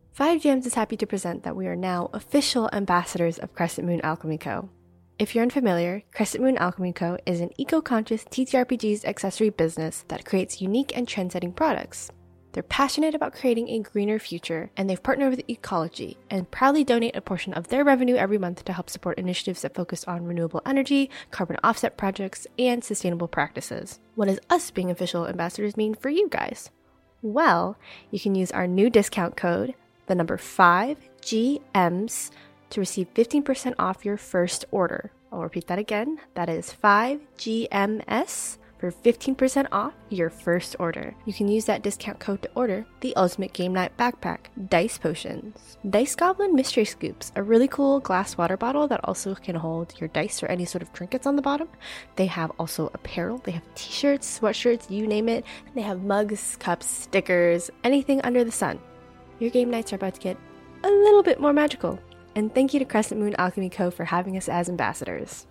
5 Gems is happy to present that we are now official ambassadors of Crescent Moon Alchemy Co. If you're unfamiliar, Crescent Moon Alchemy Co. is an eco-conscious TTRPGs accessory business that creates unique and trend-setting products. They're passionate about creating a greener future, and they've partnered with Ecology and proudly donate a portion of their revenue every month to help support initiatives that focus on renewable energy, carbon offset projects, and sustainable practices. What does us being official ambassadors mean for you guys? Well, you can use our new discount code, the number 5GMs, to receive 15% off your first order. I'll repeat that again. That is 5GMS for 15% off your first order. You can use that discount code to order the Ultimate Game Night Backpack, Dice Potions, Dice Goblin Mystery Scoops, a really cool glass water bottle that also can hold your dice or any sort of trinkets on the bottom. They have also apparel. They have t-shirts, sweatshirts, you name it. They have mugs, cups, stickers, anything under the sun. Your game nights are about to get a little bit more magical. And thank you to Crescent Moon Alchemy Co. for having us as ambassadors.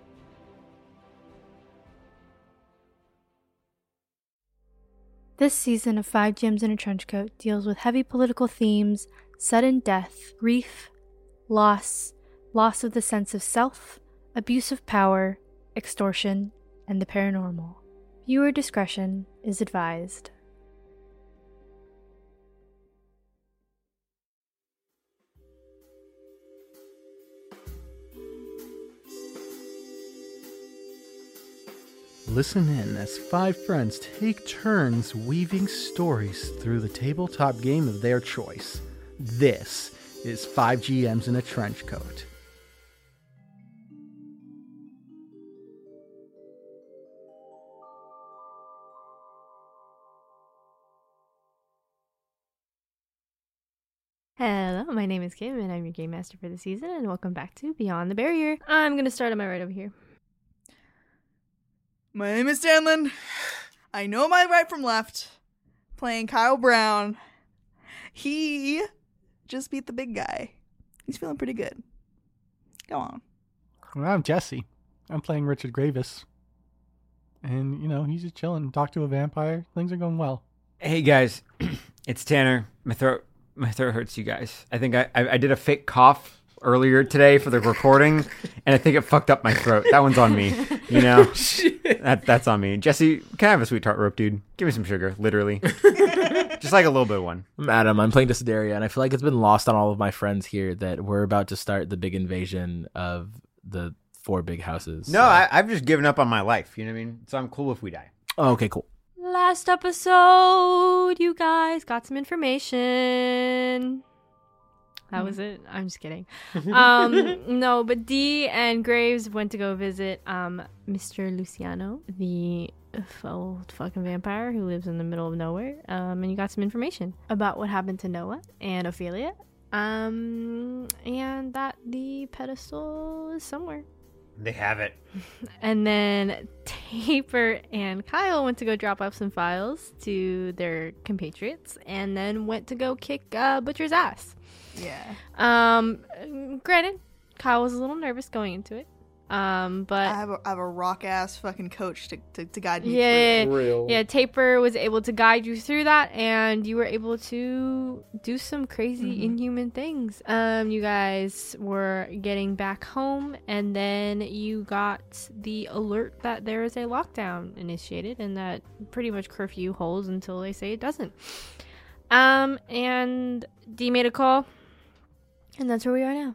This season of 5 Gems in a Trenchcoat deals with heavy political themes, sudden death, grief, loss of the sense of self, abuse of power, extortion, and the paranormal. Viewer discretion is advised. Listen in as 5 friends take turns weaving stories through the tabletop game of their choice. This is 5 GMs in a Trench Coat. Hello, my name is Kim, and I'm your Game Master for the season, and welcome back to Beyond the Barrier. I'm going to start on my right over here. My name is Danlin. I know my right from left. Playing Kyle Brown. He just beat the big guy. He's feeling pretty good. Go on. Well, I'm Jesse. I'm playing Richard Gravis. And, he's just chilling. Talk to a vampire. Things are going well. Hey, guys. It's Tanner. My throat hurts, you guys. I think I did a fake cough earlier today for the recording, and I think it fucked up my throat. That one's on me, That's on me. Jesse, can I have a sweet tart rope, dude? Give me some sugar, literally. Just like a little bit of one. I'm Adam. I'm playing Desideria, and I feel like it's been lost on all of my friends here that we're about to start the big invasion of the 4 big houses. No, I've just given up on my life, you know what I mean? So I'm cool if we die. Oh, okay, cool. Last episode, you guys got some information. That was it. I'm just kidding. No, but Dee and Graves went to go visit Mr. Luciano, the old fucking vampire who lives in the middle of nowhere. And you got some information about what happened to Noah and Ophelia. And that the pedestal is somewhere. They have it. And then Taper and Kyle went to go drop off some files to their compatriots and then went to go kick Butcher's ass. Yeah. Granted, Kyle was a little nervous going into it. But I have a rock ass fucking coach to guide me through. Yeah, Taper was able to guide you through that, and you were able to do some crazy inhuman things. You guys were getting back home, and then you got the alert that there is a lockdown initiated, and that pretty much curfew holds until they say it doesn't. And Dee made a call, and that's where we are now.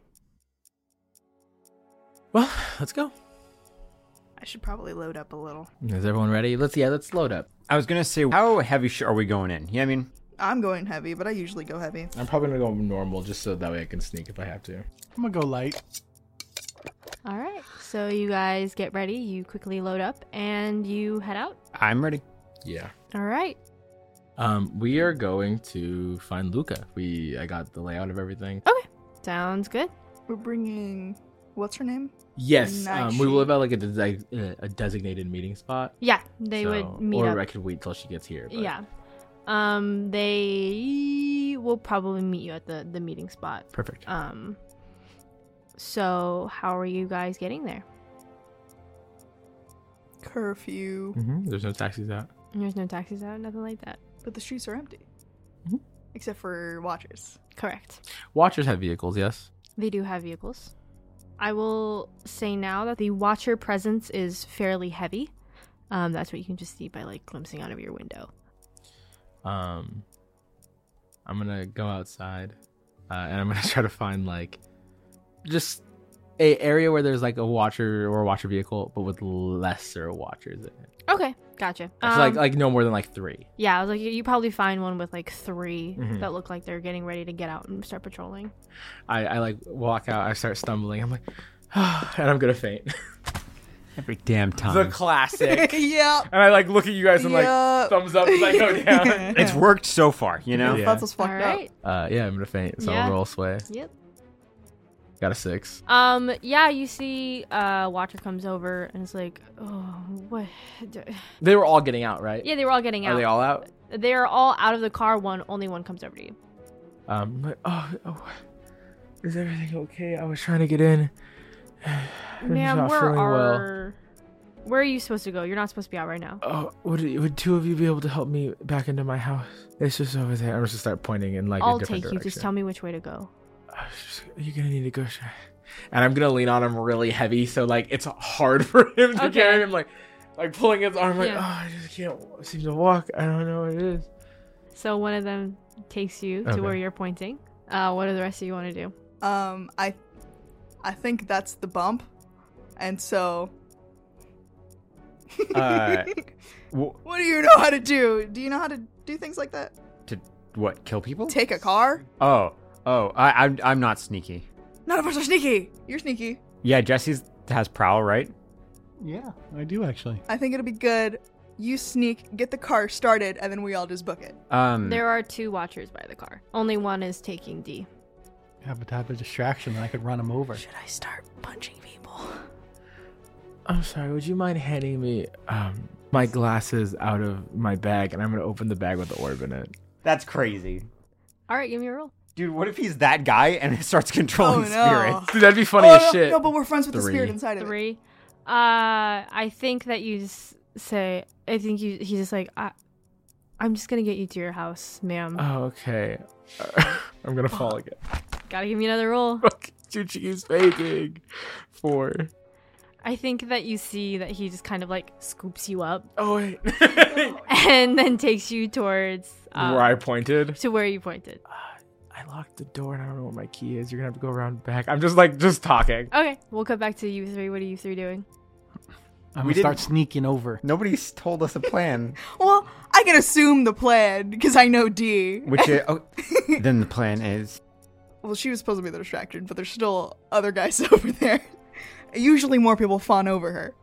Well, let's go. I should probably load up a little. Is everyone ready? Let's load up. I was going to say, how heavy are we going in? Yeah, I mean, I'm going heavy, but I usually go heavy. I'm probably going to go normal just so that way I can sneak if I have to. I'm going to go light. All right. So you guys get ready. You quickly load up and you head out. I'm ready. Yeah. All right. We are going to find Luca. I got the layout of everything. Okay. Sounds good. We're bringing... What's her name? Yes. We will have like a designated meeting spot. Yeah, they would meet up. Or I could wait till she gets here. But... Yeah. They will probably meet you at the meeting spot. Perfect. So how are you guys getting there? Curfew. There's no taxis out. There's no taxis out, nothing like that. But the streets are empty. except for Watchers. Correct. Watchers have vehicles, yes. They do have vehicles. I will say now that the Watcher presence is fairly heavy. That's what you can just see by like glimpsing out of your window. I'm gonna go outside, and I'm gonna try to find like just a area where there's like a Watcher or a Watcher vehicle, but with lesser Watchers in it. Okay, gotcha. So like no more than like 3. Yeah, I was like, you probably find one with like 3 Mhm. that look like they're getting ready to get out and start patrolling. I like walk out. I start stumbling. I'm like, and I'm gonna faint. Every damn time. The classic. Yeah. And I like look at you guys and like Yup. thumbs up as I go down. It's worked so far, you know? Yeah. That's what's All fucked right. Yeah, I'm gonna faint. So Yeah. I'll roll sway. Yep. Got a 6. Yeah, you see, Watcher comes over and is like, oh, what? They were all getting out, right? Yeah, they were all getting out. Are they all out? They are all out of the car. Only one comes over to you. Like, oh, is everything okay? I was trying to get in. I'm Ma'am, not where feeling well. where are you supposed to go? You're not supposed to be out right now. Oh, would 2 of you be able to help me back into my house? It's just over there. I'm just gonna start pointing in like I'll a different take you. direction. Just tell me which way to go. You're gonna need to go. And I'm gonna lean on him really heavy, so like it's hard for him to Okay. carry him. Like pulling his arm. Like Yeah. I just can't seem to walk. I don't know what it is. So one of them takes you to Okay. where you're pointing. What do the rest of you want to do? I think that's the bump, and so. What do you know how to do? Do you know how to do things like that? To what? Kill people? Take a car? I'm not sneaky. None of us are sneaky. You're sneaky. Yeah, Jesse's has prowl, right? Yeah, I do actually. I think it'll be good. You sneak, get the car started, and then we all just book it. There are 2 Watchers by the car. Only one is taking D. Have a type of distraction and I could run him over. Should I start punching people? I'm sorry. Would you mind handing me my glasses out of my bag, and I'm gonna open the bag with the orb in it. That's crazy. All right, give me a roll. Dude, what if he's that guy and it starts controlling spirits? Dude, that'd be funny Oh, as no, shit. no, but we're friends with the 3. spirit inside of it. 3. I think that you just say. I think he's just like, I'm just gonna get you to your house, ma'am. Oh, okay. I'm gonna fall again. Gotta give me another roll. Chuchi's faking. 4. I think that you see that he just kind of like scoops you up Oh wait. and then takes you towards Where I pointed. to where you pointed. I locked the door and I don't know where my key is. You're gonna have to go around back. I'm just talking. Okay, we'll cut back to you 3. What are you 3 doing? I'm We gonna start didn't- sneaking over. Nobody's told us a plan. Well, I can assume the plan because I know D. Which is, then the plan is Well, she was supposed to be the distraction, but there's still other guys over there. Usually more people fawn over her.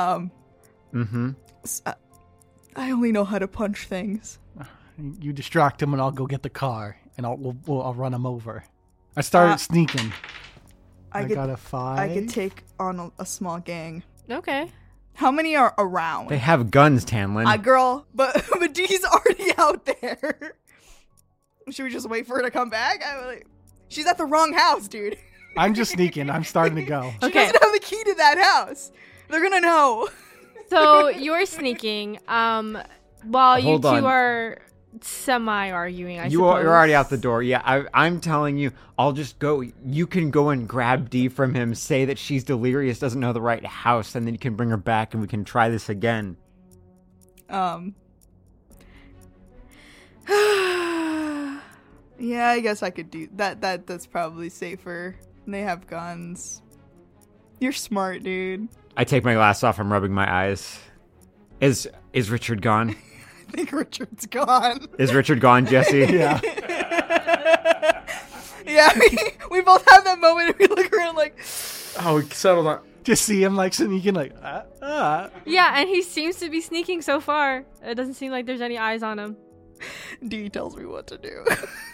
I only know how to punch things. You distract him and I'll go get the car and I'll run him over. I started sneaking. I got a 5. I could take on a small gang. Okay. How many are around? they have guns, Tanlin. Girl, but Dee's already out there. Should we just wait for her to come back? She's at the wrong house, dude. I'm just sneaking. I'm starting to go. She Okay. doesn't have the key to that house. They're gonna know. So you're sneaking. While you Hold two on. are semi-arguing, I You're suppose. already out the door. Yeah, I'm telling you, I'll just go. You can go and grab Dee from him, say that she's delirious, doesn't know the right house, and then you can bring her back and we can try this again. Yeah, I guess I could do that. That's probably safer. They have guns. You're smart, dude. I take my glasses off. I'm rubbing my eyes. Is Richard gone? I think Richard's gone. Is Richard gone, Jesse? Yeah. Yeah, we both have that moment and we look around like, Oh, we settled on. Just see him like sneaking like Yeah, and he seems to be sneaking so far. It doesn't seem like there's any eyes on him. D tells me what to do.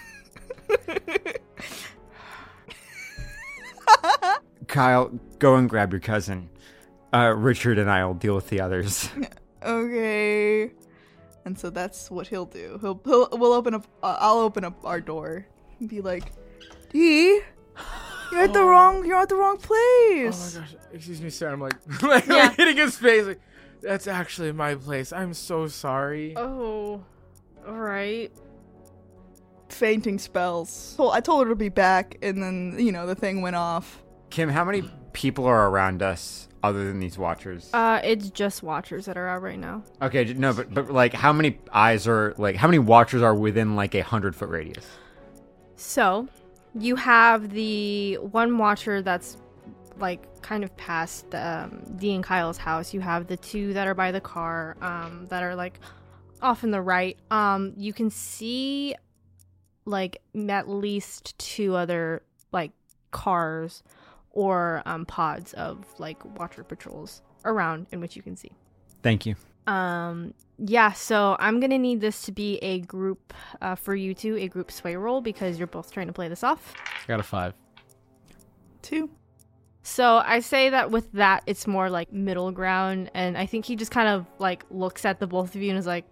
Kyle, go and grab your cousin. Richard and I will deal with the others. Okay. And so that's what he'll do. We'll open up. I'll open up our door and be like, D, you're at the wrong place. Oh my gosh. Excuse me, sir. I'm like, Yeah. hitting his face. Like, that's actually my place. I'm so sorry. Oh, all right. fainting spells. Well, I told her to be back, and then, the thing went off. Kim, how many people are around us other than these watchers? It's just watchers that are out right now. Okay, no, but like, how many watchers are within like 100-foot radius? So, you have the one watcher that's like kind of past Dee and Kyle's house. You have the two that are by the car, that are like off in the right. You can see like at least two other like cars or pods of like watcher patrols around in which you can see. Thank you. Yeah, so I'm gonna need this to be a group for you two, a group sway roll, because you're both trying to play this off. I got a 5. 2. So I say that with that, it's more like middle ground, and I think he just kind of like looks at the both of you and is like,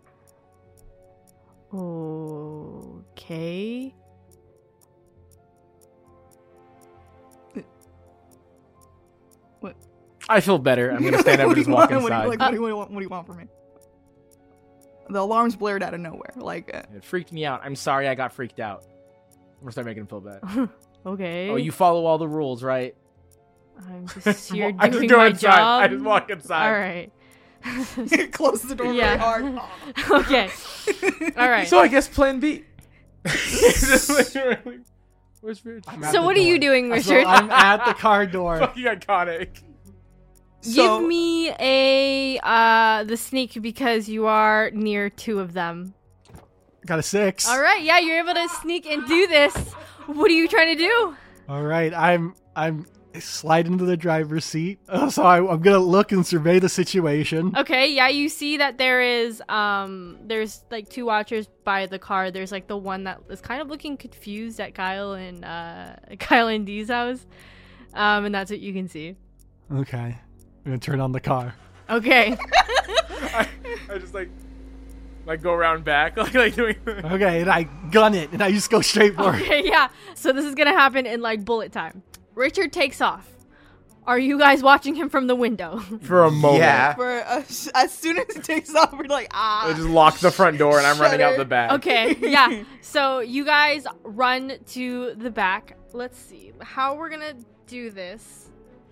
okay. What? I feel better. I'm gonna stand up and just walk inside. What do you want from me? The alarms blared out of nowhere. It freaked me out. I'm sorry I got freaked out. I'm gonna start making him feel bad. Okay. Oh, you follow all the rules, right? I'm just here I just doing go my inside. job. I just walk inside. All right. Close the door Yeah. really hard. Okay. All right. So I guess Plan B. Where's Rich? So what are you doing, Richard? So I'm at the car door. Fucking iconic. So- Give me the sneak because you are near two of them. Got a 6. All right. Yeah, you're able to sneak and do this. What are you trying to do? All right, I'm slide into the driver's seat. So I'm gonna look and survey the situation. Okay, yeah, you see that there's like two watchers by the car. There's like the one that is kind of looking confused at Kyle and Dee's house. And that's what you can see. Okay, I'm gonna turn on the car. Okay. I just like go around back, like doing. Okay, and I gun it, and I just go straight for it. Okay, yeah. So this is gonna happen in like bullet time. Richard takes off. Are you guys watching him from the window? For a moment. Yeah. As soon as it takes off, we're like, I just lock the front door and I'm running out the back. Okay, yeah. So you guys run to the back. Let's see. How we're gonna do this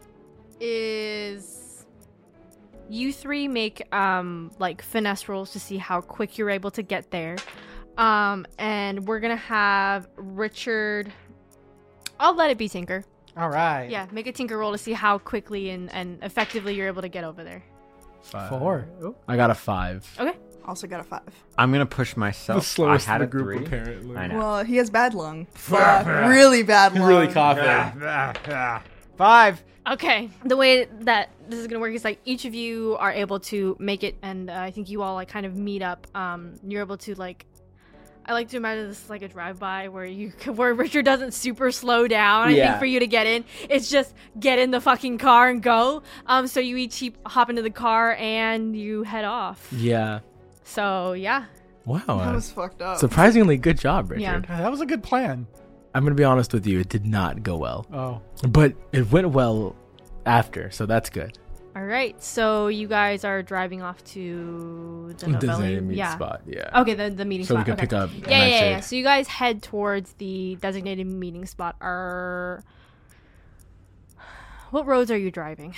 is you three make like finesse rolls to see how quick you're able to get there. And we're gonna have Richard. I'll let it be Tinker. All right. Yeah, make a Tinker roll to see how quickly and effectively you're able to get over there. 4. I got a 5. Okay. also got a 5. I'm gonna push myself. The slowest I had in the a group, 3. apparently. I know. Well, he has bad lung. Really bad lung. Really coughing. 5. Okay. The way that this is gonna work is like each of you are able to make it, and I think you all like kind of meet up. You're able to like. I like to imagine this is like a drive-by where Richard doesn't super slow down. I Yeah. think for you to get in, it's just get in the fucking car and go. So you each hop into the car and you head off. Yeah. So yeah. Wow. That was fucked up. Surprisingly good job, Richard. Yeah. That was a good plan. I'm going to be honest with you. It did not go well. Oh. But it went well after, so that's good. All right. So you guys are driving off to the Designated Novelli. meet Yeah. spot, yeah. Okay, the meeting So spot. we can Okay. pick up. Yeah. So you guys head towards the designated meeting spot. What roads are you driving?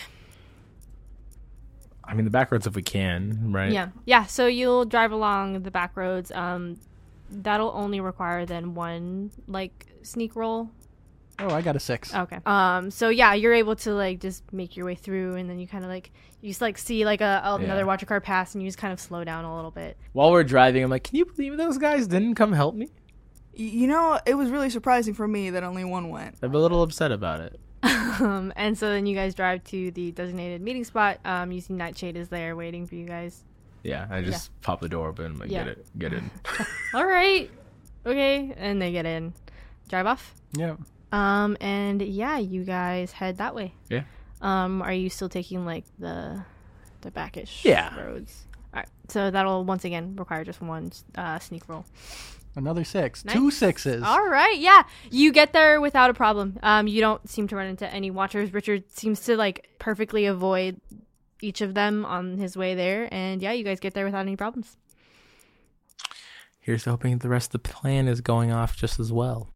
I mean, the back roads if we can, right? Yeah. So you'll drive along the back roads. That'll only require then one like sneak roll. Oh, I got a 6. Okay. So yeah, you're able to like just make your way through, and then you kind of like you just like see like another watcher car pass, and you just kind of slow down a little bit. While we're driving, I'm like, can you believe those guys didn't come help me? You know, it was really surprising for me that only one went. I'm a little upset about it. And so then you guys drive to the designated meeting spot. You see Nightshade is there waiting for you guys. Yeah, I just pop the door open. I'm like, Yeah. get in. All right. Okay. And they get in. Drive off. Yeah. And yeah, you guys head that way. Yeah. Are you still taking like the backish Yeah. roads? All right. So that'll once again require just one sneak roll. Another 6. Nice. 2 6s. All right. Yeah. You get there without a problem. You don't seem to run into any watchers. Richard seems to like perfectly avoid each of them on his way there. And yeah, you guys get there without any problems. here's hoping the rest of the plan is going off just as well.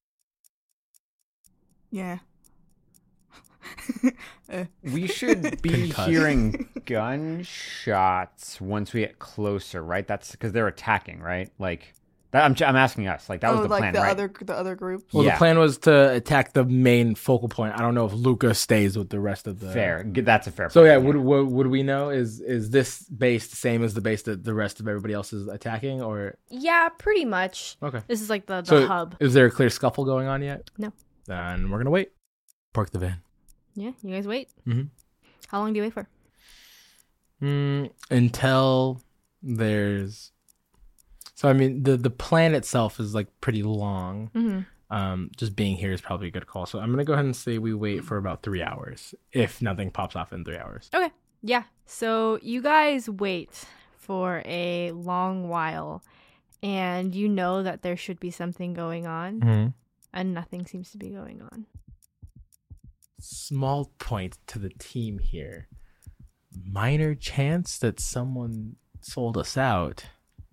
Yeah. We should be Concussed. hearing gunshots once we get closer, right? That's because they're attacking, right? Like, that, I'm asking us. Like, that was the like plan, the right? other group. Well, Yeah. the plan was to attack the main focal point. I don't know if Luca stays with the rest of the... Fair. That's a fair So point. yeah, would we know, is this base the same as the base that the rest of everybody else is attacking, or... Yeah, pretty much. Okay. This is like the So hub. is there a clear scuffle going on yet? No. Then we're going to wait. Park the van. Yeah, you guys wait. Mhm. How long do you wait for? Until there's... So, I mean, the plan itself is, like, pretty long. Mm-hmm. Just being here is probably a good call. So I'm going to go ahead and say we wait for about 3 hours, if nothing pops off in 3 hours. Okay. Yeah. So you guys wait for a long while, and you know that there should be something going on, Mm-hmm. and nothing seems to be going on. Small point to the team here. Minor chance that someone sold us out.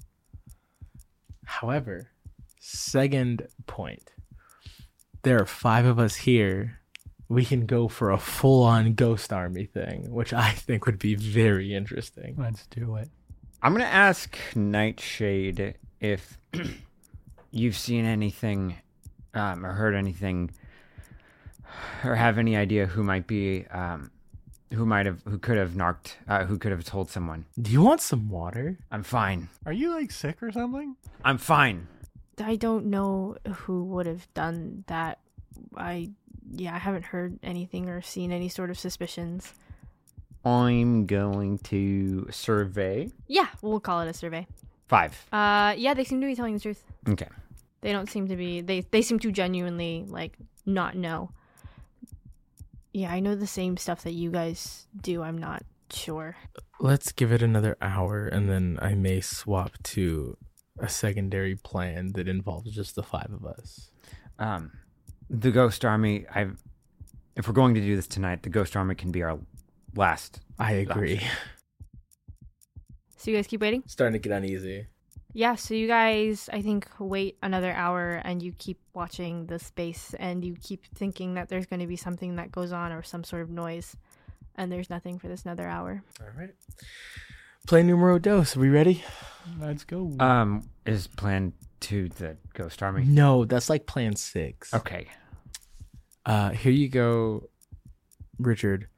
However, second point. There are 5 of us here. We can go for a full-on ghost army thing, which I think would be very interesting. Let's do it. I'm going to ask Nightshade if you've seen anything or heard anything or have any idea who might be, who could have told someone. Do you want some water? I'm fine. Are you like sick or something? I'm fine. I don't know who would have done that. I haven't heard anything or seen any sort of suspicions. I'm going to survey. Yeah, we'll call it a survey. 5. Yeah, they seem to be telling the truth. Okay. They don't seem to be. They seem to genuinely like not know. Yeah, I know the same stuff that you guys do. I'm not sure. Let's give it another hour, and then I may swap to a secondary plan that involves just the 5 of us. The Ghost Army, if we're going to do this tonight, the Ghost Army can be our last. I agree. So you guys keep waiting? Starting to get uneasy. Yeah, so you guys, I think, wait another hour and you keep watching the space and you keep thinking that there's going to be something that goes on or some sort of noise. And there's nothing for this another hour. All right. Play numero dos. Are we ready? Let's go. Is plan 2 the Ghost Army? No, that's like plan 6. Okay. Here you go, Richard.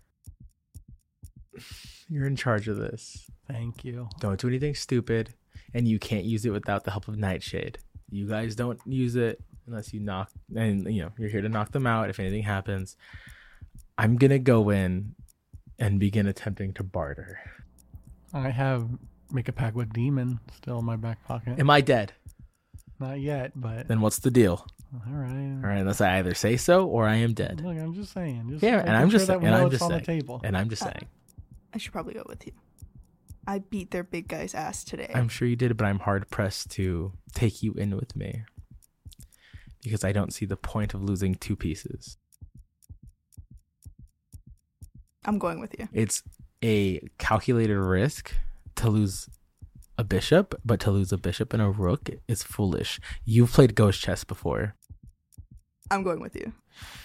You're in charge of this. Thank you. Don't do anything stupid, and you can't use it without the help of Nightshade. You guys don't use it unless you knock, and you're here to knock them out if anything happens. I'm gonna go in and begin attempting to barter. I have make a pact with demon still in my back pocket. Am I dead? Not yet, but Then what's the deal? all right. All right, unless I either say so or I am dead. Look, I'm just saying. Just Yeah, and making I'm sure just that saying. we And know I'm it's just on saying. the table. And I'm just saying. I should probably go with you. I beat their big guy's ass today. I'm sure you did, but I'm hard pressed to take you in with me because I don't see the point of losing 2 pieces. I'm going with you. It's a calculated risk to lose a bishop, but to lose a bishop and a rook is foolish. You've played ghost chess before. I'm going with you.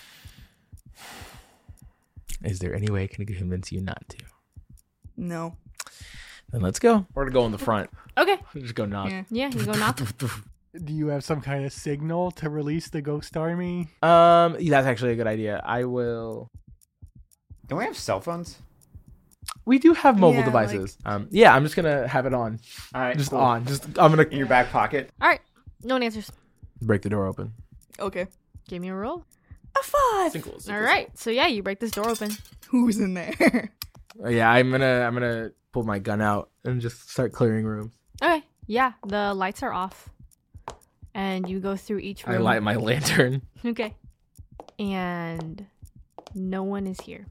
Is there any way I can convince you not to? No. Then let's go. We're gonna go in the front. Okay. Just go knock. Yeah. Yeah, you go knock. Do you have some kind of signal to release the Ghost Army? That's actually a good idea. I will. Don't we have cell phones? We do have mobile Yeah, devices. Yeah, I'm just gonna have it on. All right. Just cool. on. I'm gonna In your back pocket. All right. No one answers. break the door open. Okay. Give me a roll. A 5. Singles. All right. So yeah, you break this door open. Who's in there? Yeah, I'm gonna pull my gun out and just start clearing rooms. Okay. Yeah, the lights are off. And you go through each room. I light my lantern. Okay. And no one is here.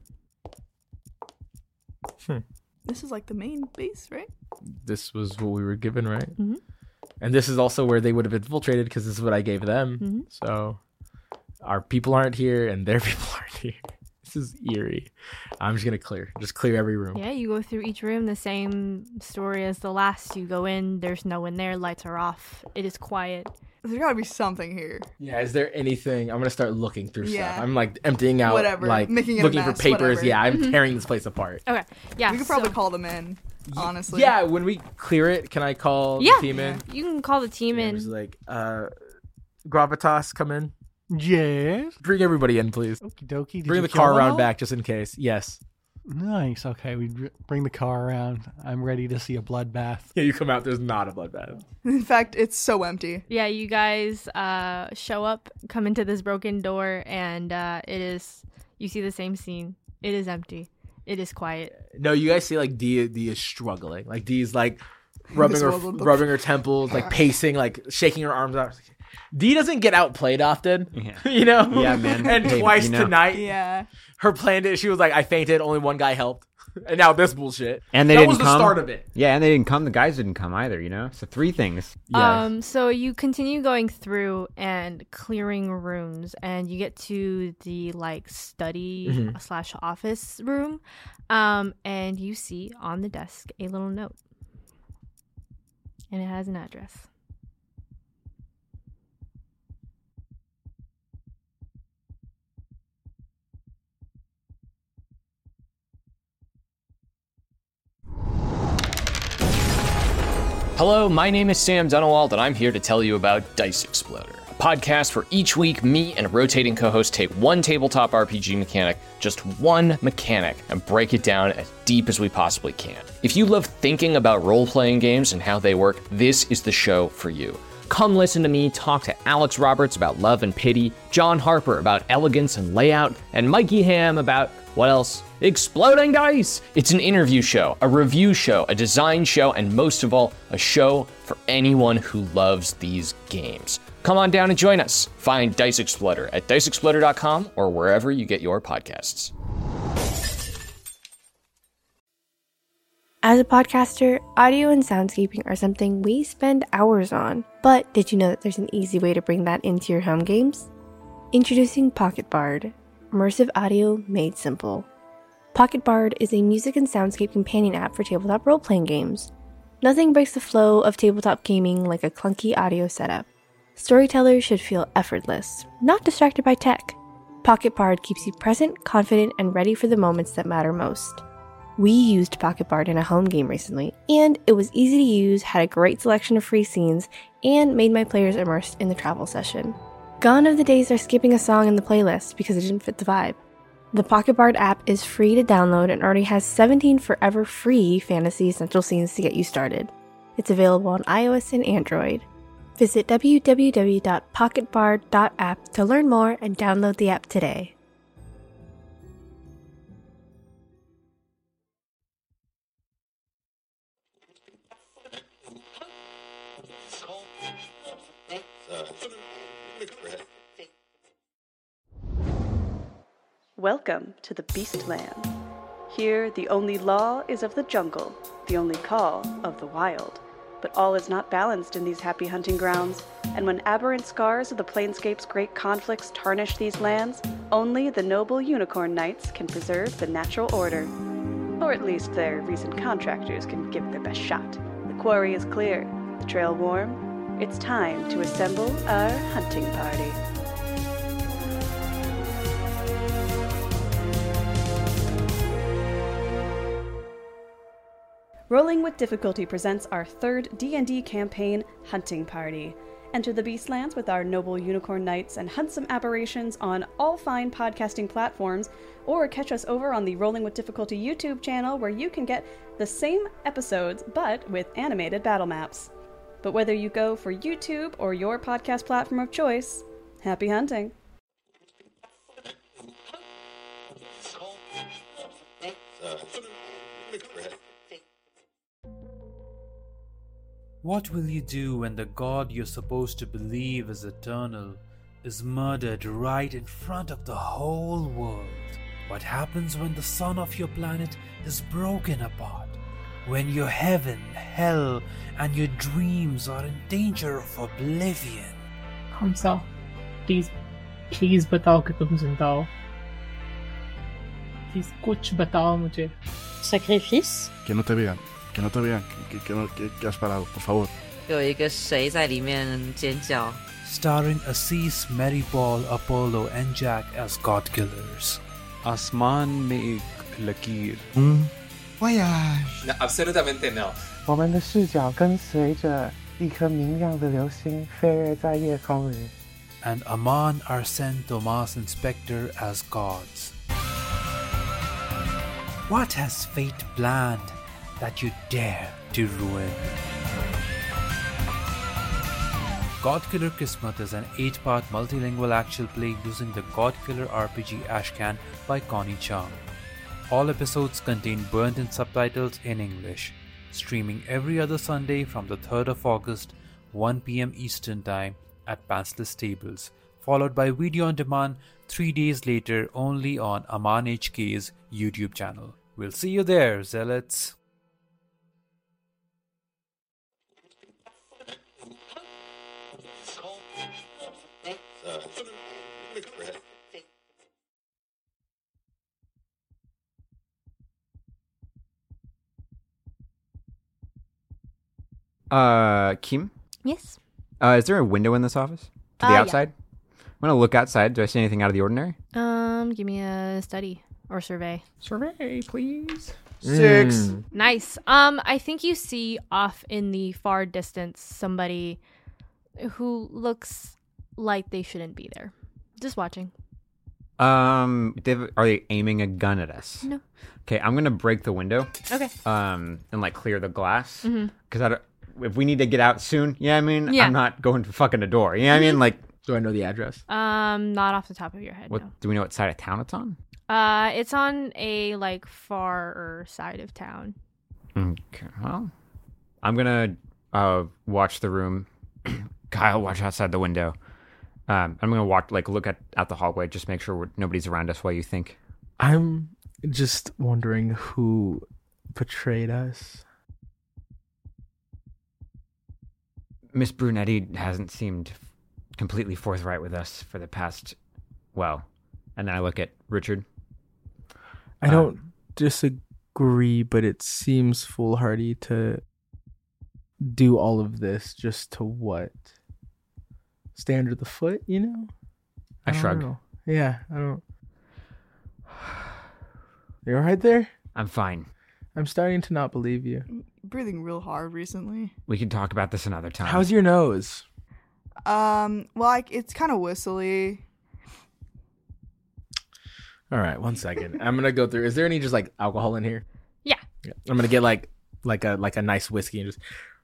This is like the main base, right? This was what we were given, right? Mhm. And this is also where they would have infiltrated because this is what I gave them. Mhm. So our people aren't here and their people aren't here. This is eerie. I'm just gonna clear every room. Yeah, you go through each room, the same story as the last. You go in, there's no one there, lights are off. It is quiet. There's gotta be something here. Yeah, is there anything? I'm gonna start looking through Yeah. stuff. I'm like emptying out, Whatever, like making it a looking mess, for papers. whatever. Yeah, I'm tearing this place apart. Okay, yeah. We could probably so- call them in, honestly. Yeah, when we clear it, can I call Yeah, the team in? you can call the team Yeah, in. just like, Gravitas, come in. Yes. Bring everybody in, please. Okie dokie. Did Bring you the kill car them around all? back just in case. Yes. Nice. Okay, we bring the car around. I'm ready to see a bloodbath. Yeah, you come out. There's not a bloodbath. In fact, it's so empty. Yeah, you guys show up, come into this broken door, and you see the same scene. It is empty. It is quiet. No, you guys see like D is struggling. Like D's like rubbing her temples, like pacing, like shaking her arms out. D doesn't get outplayed often. Yeah. You know? Yeah, man. And Hey, twice you know. tonight, Yeah. her plan did. She was like, I fainted. Only one guy helped. And now this bullshit. And they that didn't was the come. start of it. Yeah, and they didn't come. The guys didn't come either, you know? So 3 things. Yeah. So you continue going through and clearing rooms, and you get to the like study / office room, and you see on the desk a little note, and it has an address. Hello, my name is Sam Dunewald, and I'm here to tell you about Dice Exploder, a podcast where each week me and a rotating co-host take one tabletop RPG mechanic, just one mechanic, and break it down as deep as we possibly can. If you love thinking about role-playing games and how they work, this is the show for you. Come listen to me talk to Alex Roberts about Love and Pity, John Harper about elegance and layout, and Mikey Ham about, what else? Exploding Dice! It's an interview show, a review show, a design show, and most of all, a show for anyone who loves these games. Come on down and join us. Find Dice Exploder at diceexploder.com or wherever you get your podcasts. As a podcaster, audio and soundscaping are something we spend hours on. But did you know that there's an easy way to bring that into your home games? Introducing Pocket Bard, immersive audio made simple. Pocket Bard is a music and soundscape companion app for tabletop role-playing games. Nothing breaks the flow of tabletop gaming like a clunky audio setup. Storytellers should feel effortless, not distracted by tech. Pocket Bard keeps you present, confident, and ready for the moments that matter most. We used Pocket Bard in a home game recently, and it was easy to use, had a great selection of free scenes, and made my players immersed in the travel session. Gone are the days they're skipping a song in the playlist because it didn't fit the vibe. The Pocket Bard app is free to download and already has 17 forever free fantasy essential scenes to get you started. It's available on iOS and Android. Visit www.pocketbard.app to learn more and download the app today. Welcome to the Beastland. Here, the only law is of the jungle, the only call of the wild. But all is not balanced in these happy hunting grounds, and when aberrant scars of the planescape's great conflicts tarnish these lands, only the noble unicorn knights can preserve the natural order. Or at least their recent contractors can give it their best shot. The quarry is clear, the trail warm. It's time to assemble our hunting party. Rolling with Difficulty presents our third D&D campaign, Hunting Party. Enter the Beastlands with our noble unicorn knights and hunt some aberrations on all fine podcasting platforms, or catch us over on the Rolling with Difficulty YouTube channel where you can get the same episodes but with animated battle maps. But whether you go for YouTube or your podcast platform of choice, happy hunting! What will you do when the god you're supposed to believe is eternal is murdered right in front of the whole world? What happens when the sun of your planet is broken apart? When your heaven, hell, and your dreams are in danger of oblivion? हमसा please बताओ कि तुम जिंदा हो please कुछ बताओ मुझे. Sacrifice? Que no te vean, que no te vean, que has parado, por favor. 有一个谁在里面尖叫 Starring Assis, Maripol, Apollo, and Jack as God Killers. Asman में एक लकीर. Voyage. No, absolutamente no. 我们的视角跟随着一颗明亮的流星飞跃在夜空里。 And Aman, Arsene, Thomas, and Spectre as gods. What has fate planned that you dare to ruin? God Killer Kismet is an 8-part multilingual actual play using the God Killer RPG Ashcan by Connie Chung. All episodes contain burnt-in subtitles in English, streaming every other Sunday from the 3rd of August, 1 p.m. Eastern Time at Pantsless Tables, followed by video on demand 3 days later only on Aman HK's YouTube channel. We'll see you there, zealots! Kim? Yes. Is there a window in this office? To the Yeah. outside? I'm gonna look outside. Do I see anything out of the ordinary? Give me a study or survey. Survey, please. 6. Nice. I think you see off in the far distance somebody who looks like they shouldn't be there. Just watching. Are they aiming a gun at us? No. Okay, I'm gonna break the window. Okay. And like clear the glass. Mhm. Because if we need to get out soon, Yeah. I'm not going to fucking a door. I mean? Like, do I know the address? Not off the top of your head. what No. do we know what side of town it's on? It's on a like far side of town. Okay, well, I'm gonna watch the room. Kyle, watch outside the window. I'm gonna look out the hallway, just make sure nobody's around us while you think. I'm just wondering who betrayed us. Miss Brunetti hasn't seemed completely forthright with us for the past, and then I look at Richard. I don't disagree, but it seems foolhardy to do all of this just to what? Stay under the foot, you know? I don't shrug. know. Yeah, I don't. You all right there? I'm fine. I'm starting to not believe you. Breathing real hard recently. We can talk about this another time. How's your nose? It's kind of whistly. All right, 1 second. I'm gonna go through. Is there any just like alcohol in here? Yeah. I'm gonna get like a nice whiskey and just.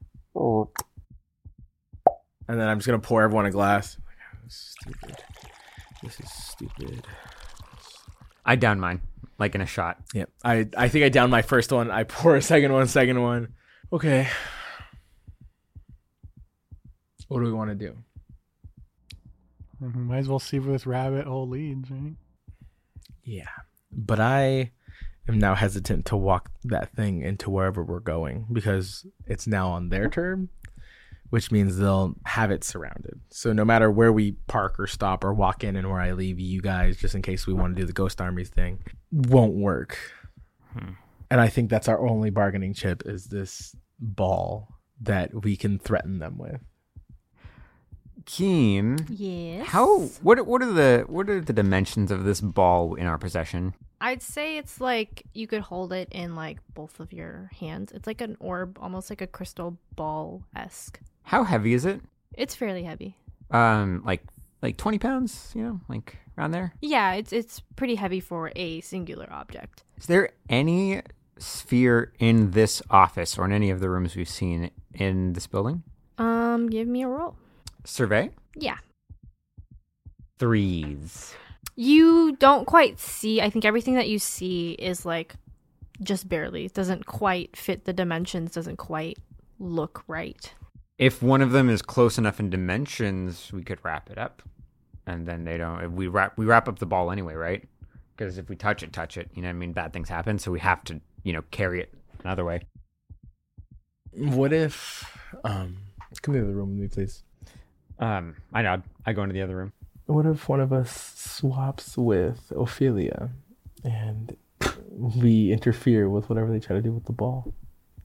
And then I'm just gonna pour everyone a glass. Stupid. This is stupid. I down mine, like in a shot. Yep. I think I downed my first one. I pour a second one. Okay. What do we want to do? Might as well see where this rabbit hole leads, right? Yeah. But I am now hesitant to walk that thing into wherever we're going because it's now on their term, which means they'll have it surrounded. So no matter where we park or stop or walk in and where I leave you guys, just in case we want to do the Ghost Armies thing, won't work. And I think that's our only bargaining chip is this ball that we can threaten them with. Kim, Yes. what are the dimensions of this ball in our possession? I'd say it's like you could hold it in like both of your hands. It's like an orb, almost like a crystal ball-esque. How heavy is it? It's fairly heavy. Like 20 pounds, like around there? Yeah, it's pretty heavy for a singular object. Is there any sphere in this office or in any of the rooms we've seen in this building? Give me a roll. Survey? Yeah. 3s. You don't quite see. I think everything that you see is like just barely. It doesn't quite fit the dimensions, doesn't quite look right. If one of them is close enough in dimensions, we could wrap it up. And then they don't. If we wrap up the ball anyway, right? Because if we touch it, bad things happen. So we have to, carry it another way. What if come into the room with me, please? I nod. I go into the other room. What if one of us swaps with Ophelia and we interfere with whatever they try to do with the ball.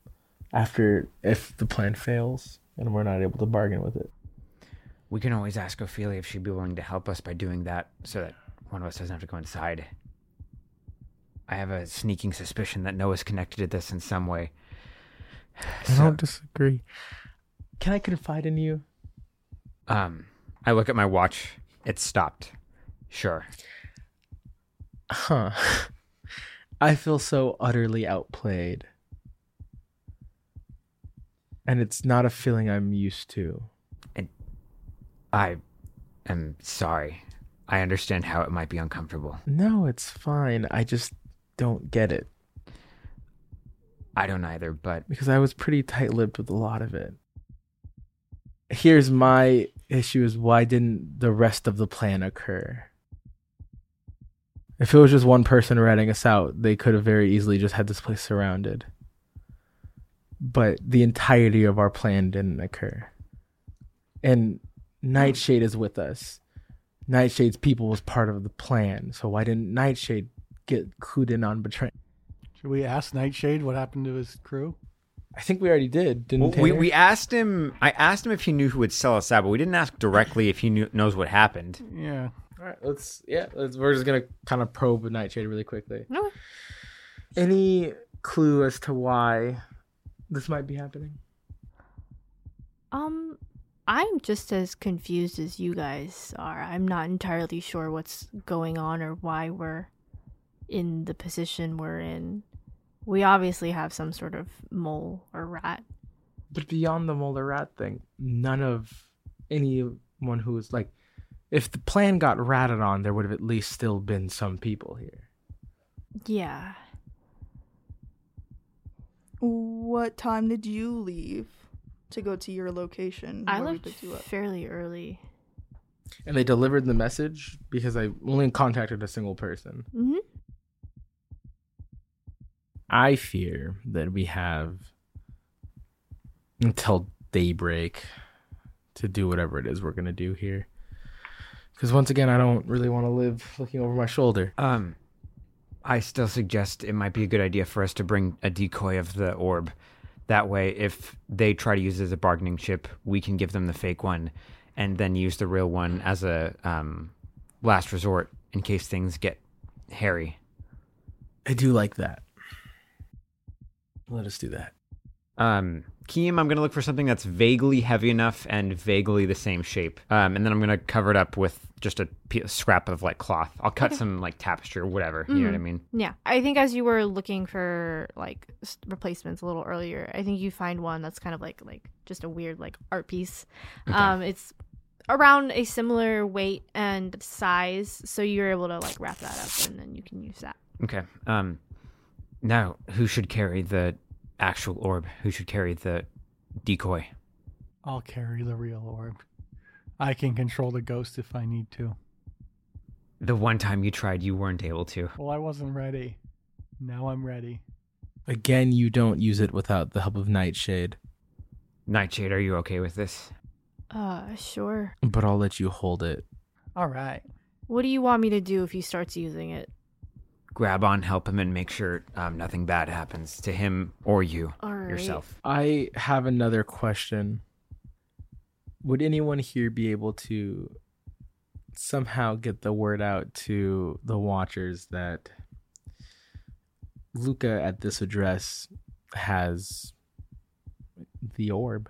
If the plan fails and we're not able to bargain with it. We can always ask Ophelia if she'd be willing to help us by doing that so that one of us doesn't have to go inside. I have a sneaking suspicion that Noah's connected to this in some way. I don't disagree. Can I confide in you? I look at my watch. It's stopped. Sure. Huh. I feel so utterly outplayed. And it's not a feeling I'm used to. And I am sorry. I understand how it might be uncomfortable. No, it's fine. I just don't get it. I don't either, but... Because I was pretty tight-lipped with a lot of it. Here's my issue is why didn't the rest of the plan occur? If it was just one person ratting us out, they could have very easily just had this place surrounded. But the entirety of our plan didn't occur. And Nightshade is with us. Nightshade's people was part of the plan. So why didn't Nightshade get clued in on betraying? Should we ask Nightshade what happened to his crew? I think we already did, didn't we? Tanner? We asked him. I asked him if he knew who would sell us out, but we didn't ask directly if he knows what happened. Yeah. All right, we're just gonna kind of probe Nightshade really quickly. No. Any clue as to why this might be happening? I'm just as confused as you guys are. I'm not entirely sure what's going on or why we're in the position we're in. We obviously have some sort of mole or rat. But beyond the mole or rat thing, none of anyone who was like, if the plan got ratted on, there would have at least still been some people here. Yeah. What time did you leave to go to your location? I where we left picked you up? fairly early. And they delivered the message because I only contacted a single person. Mm-hmm. I fear that we have until daybreak to do whatever it is we're going to do here. Because once again, I don't really want to live looking over my shoulder. I still suggest it might be a good idea for us to bring a decoy of the orb. That way, if they try to use it as a bargaining chip, we can give them the fake one and then use the real one as a last resort in case things get hairy. I do like that. Let us do that. Keem, I'm going to look for something that's vaguely heavy enough and vaguely the same shape. And then I'm going to cover it up with just a scrap of like cloth. I'll cut some like tapestry or whatever. You know what I mean? Yeah. I think as you were looking for like replacements a little earlier, I think you find one that's kind of like just a weird like art piece. Okay. It's around a similar weight and size. So you're able to like wrap that up and then you can use that. Okay. Now, who should carry the actual orb? Who should carry the decoy? I'll carry the real orb. I can control the ghost if I need to. The one time you tried, you weren't able to. Well, I wasn't ready. Now I'm ready. Again, you don't use it without the help of Nightshade. Nightshade, are you okay with this? Sure. But I'll let you hold it. All right. What do you want me to do if he starts using it? Grab on, help him, and make sure nothing bad happens to him or you yourself. I have another question. Would anyone here be able to somehow get the word out to the Watchers that Luca at this address has the orb?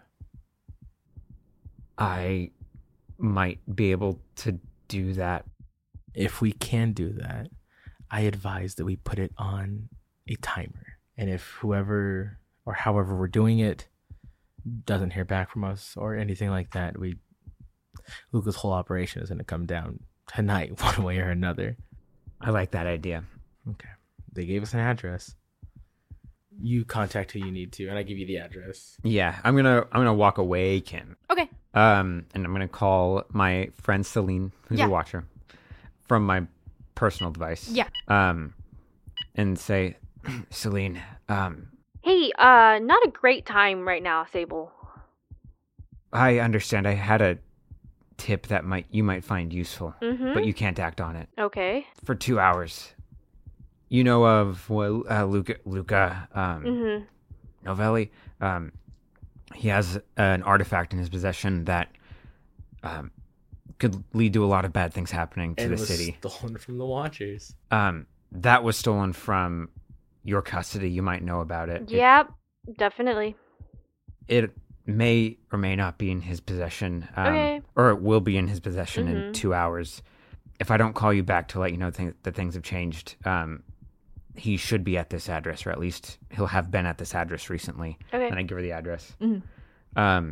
I might be able to do that. If we can do that, I advise that we put it on a timer. And if whoever or however we're doing it doesn't hear back from us or anything like that, Luca's whole operation is going to come down tonight, one way or another. I like that idea. Okay. They gave us an address. You contact who you need to, and I give you the address. Yeah, I'm gonna walk away, Kim. Okay. And I'm gonna call my friend Celine, who's a watcher, from my personal device. Yeah. And say, Celine, Hey, not a great time right now, Sable. I understand. I had a tip that you might find useful, but you can't act on it. Okay. For 2 hours, you know of Luca Novelli. He has an artifact in his possession that could lead to a lot of bad things happening to the city. Stolen from the Watchers. That was stolen from your custody. You might know about it. Yep, definitely. It may or may not be in his possession. Okay. Or it will be in his possession in 2 hours. If I don't call you back to let you know that things have changed, he should be at this address, or at least he'll have been at this address recently. Okay. And I give her the address. Mm-hmm.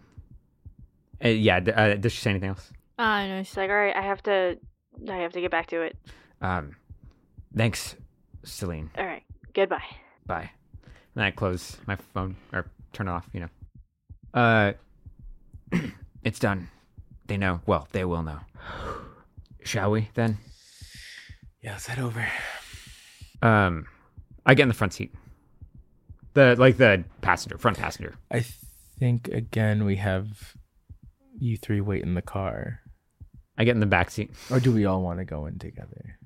Does she say anything else? No, she's like, all right, I have to get back to it. Thanks, Celine. All right, goodbye. Bye. And I close my phone, or turn it off, you know. It's done. They know. Well, they will know. Shall we, then? Yeah, let's head over. I get in the front seat. The front passenger. I think, again, we have you three wait in the car. I get in the back seat. Or do we all want to go in together?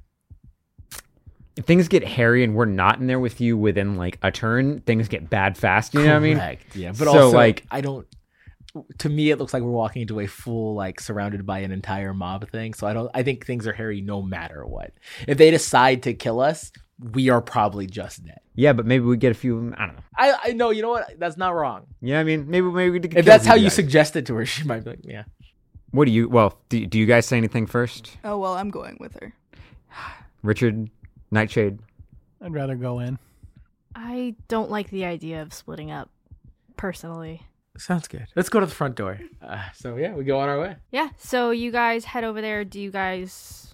If things get hairy and we're not in there with you within, like, a turn, things get bad fast, you know what I mean? Correct, yeah. But also, like, to me, it looks like we're walking into a full, like, surrounded by an entire mob thing. So I think things are hairy no matter what. If they decide to kill us, we are probably just dead. Yeah, but maybe we get a few. I don't know. I know. You know what? That's not wrong. Yeah, I mean, maybe we. If that's how you suggest it to her, she might be like, yeah. What do you? Well, do you guys say anything first? Oh well, I'm going with her. Richard, Nightshade. I'd rather go in. I don't like the idea of splitting up, personally. Sounds good. Let's go to the front door. So yeah, we go on our way. Yeah. So you guys head over there. Do you guys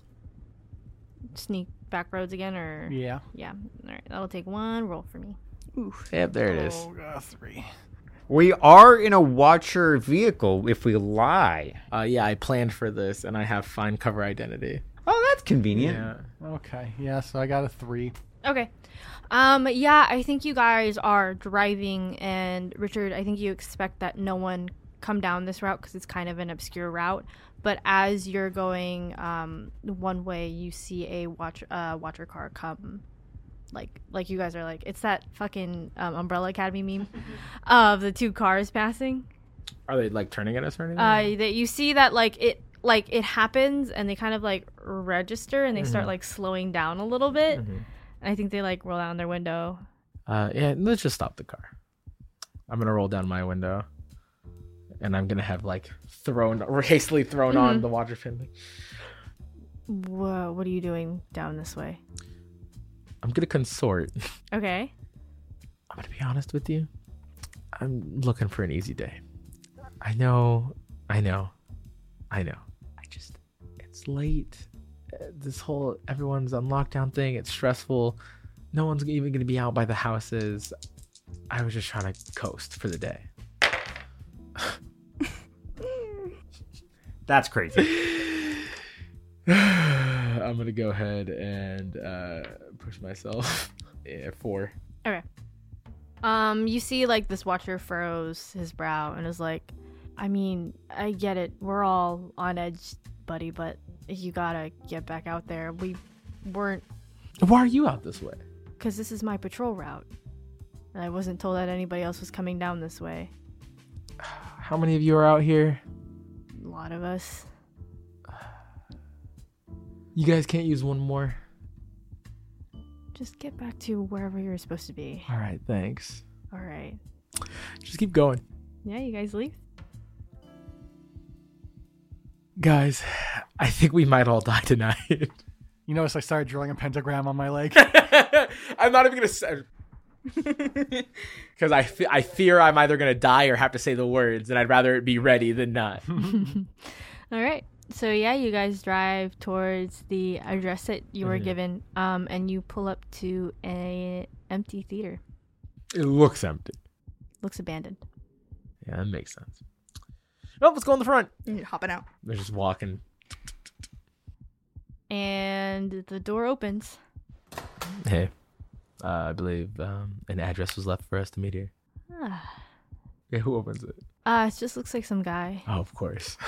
sneak back roads again, or? Yeah. Yeah. All right. That'll take one roll for me. Oof. Yep, there it is. 3. We are in a Watcher vehicle if we lie. Yeah, I planned for this, and I have find cover identity. Oh, that's convenient. Yeah. Okay. Yeah, so I got a 3. Okay. Yeah, I think you guys are driving, and Richard, I think you expect that no one come down this route because it's kind of an obscure route. But as you're going one way, you see a Watcher car come. Like you guys are like, it's that fucking Umbrella Academy meme of the two cars passing. Are they like turning at us or anything? That you see that it happens and they kind of like register and they start like slowing down a little bit. And I think they like roll down their window. Yeah, let's just stop the car. I'm gonna roll down my window, and I'm gonna have like hastily thrown on the Watcher fin. Whoa! What are you doing down this way? I'm gonna consort. Okay. I'm gonna be honest with you. I'm looking for an easy day. I know. It's late. Everyone's on lockdown thing. It's stressful. No one's even gonna be out by the houses. I was just trying to coast for the day. That's crazy. I'm gonna go ahead and push myself. 4. Okay. You see like this Watcher furrows his brow and is like, I mean, I get it. We're all on edge, buddy, but you gotta get back out there. We weren't. Why are you out this way? Because this is my patrol route. And I wasn't told that anybody else was coming down this way. How many of you are out here? A lot of us. You guys can't use one more? Just get back to wherever you're supposed to be. All right, thanks. All right. Just keep going. Yeah, you guys leave. Guys, I think we might all die tonight. You notice I started drawing a pentagram on my leg? I'm not even going to say... Because I fear I'm either going to die or have to say the words, and I'd rather it be ready than not. All right. So, yeah, you guys drive towards the address that you were given, and you pull up to an empty theater. It looks empty. Looks abandoned. Yeah, that makes sense. Oh, let's go in the front. You're hopping out. They're just walking. And the door opens. Hey, I believe an address was left for us to meet here. Yeah, who opens it? It just looks like some guy. Oh, of course.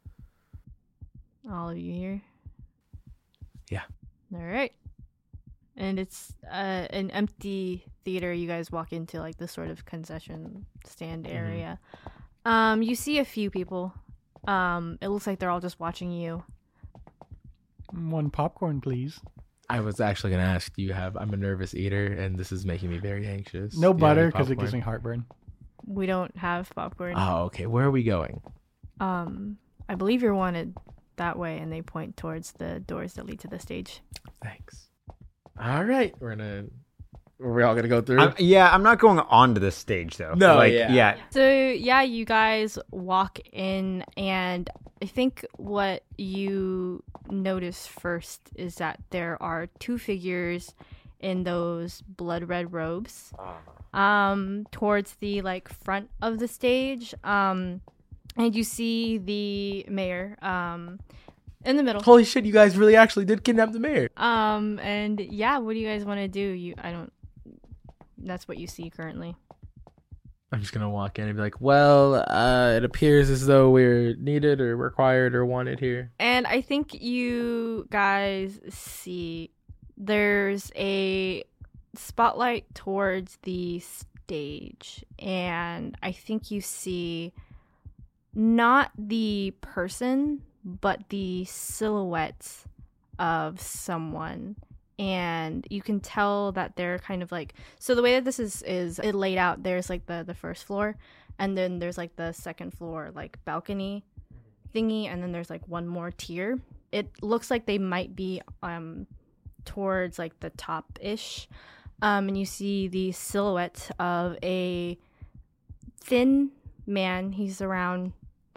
All of you here? Yeah. All right. and it's an empty theater. You guys walk into like this sort of concession stand area. You see a few people. It looks like they're all just watching you. One popcorn, please. I was actually going to ask, do you have... I'm a nervous eater, and this is making me very anxious. No Do you have butter any because it gives popcorn? me heartburn. We don't have popcorn. Oh, okay. Where are we going? I believe you're wanted that way, and they point towards the doors that lead to the stage. Thanks. All right. Are we all going to go through? I'm not going onto the stage, though. No, yeah. So, yeah, you guys walk in, and I think what you notice first is that there are two figures in those blood red robes towards the like front of the stage. And you see the mayor in the middle. Holy shit, you guys really actually did kidnap the mayor. And yeah, what do you guys want to do? That's what you see currently. I'm just going to walk in and be like, well, it appears as though we're needed or required or wanted here. And I think you guys see there's a spotlight towards the stage. And I think you see not the person, but the silhouette of someone. And you can tell that they're kind of like, so the way that this is it laid out, there's like the first floor, and then there's like the second floor like balcony thingy, and then there's like one more tier. It looks like they might be towards like the top-ish, and you see the silhouette of a thin man. He's around